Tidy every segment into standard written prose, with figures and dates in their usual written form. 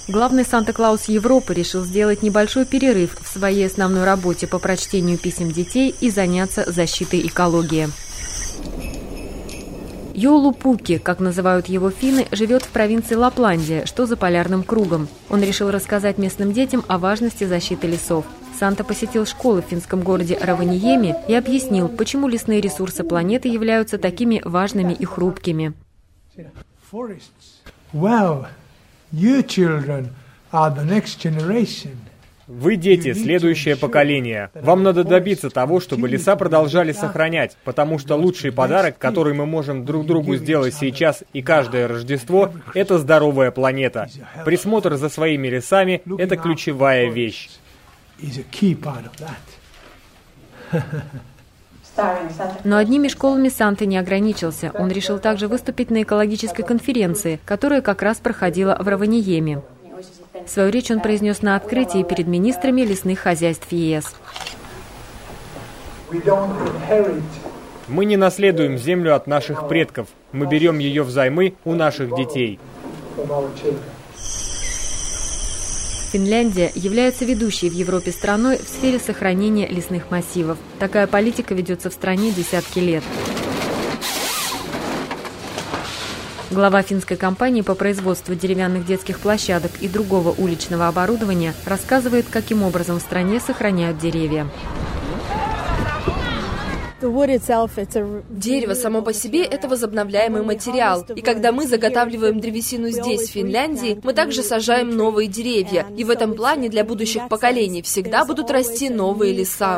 Главный Санта-Клаус Европы решил сделать небольшой перерыв в своей основной работе по прочтению писем детей и заняться защитой экологии. Йоулу Пуки, как называют его финны, живет в провинции Лапландия, что за полярным кругом. Он решил рассказать местным детям о важности защиты лесов. Санта посетил школы в финском городе Раваниеми и объяснил, почему лесные ресурсы планеты являются такими важными и хрупкими. Вы, дети, следующее поколение. Вам надо добиться того, чтобы леса продолжали сохранять, потому что лучший подарок, который мы можем друг другу сделать сейчас и каждое Рождество, это здоровая планета. Присмотр за своими лесами – это ключевая вещь. Но одними школами Санта не ограничился. Он решил также выступить на экологической конференции, которая как раз проходила в Раваниеми. Свою речь он произнес на открытии перед министрами лесных хозяйств ЕС. Мы не наследуем землю от наших предков. Мы берем ее взаймы у наших детей. Финляндия является ведущей в Европе страной в сфере сохранения лесных массивов. Такая политика ведется в стране десятки лет. Глава финской компании по производству деревянных детских площадок и другого уличного оборудования рассказывает, каким образом в стране сохраняют деревья. Дерево само по себе – это возобновляемый материал. И когда мы заготавливаем древесину здесь, в Финляндии, мы также сажаем новые деревья. И в этом плане для будущих поколений всегда будут расти новые леса.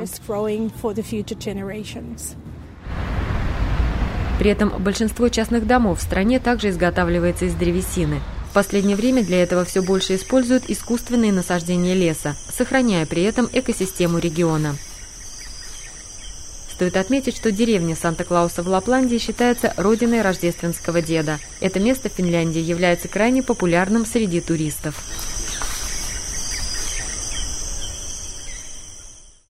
При этом большинство частных домов в стране также изготавливается из древесины. В последнее время для этого все больше используют искусственные насаждения леса, сохраняя при этом экосистему региона. Стоит отметить, что деревня Санта-Клауса в Лапландии считается родиной рождественского деда. Это место в Финляндии является крайне популярным среди туристов.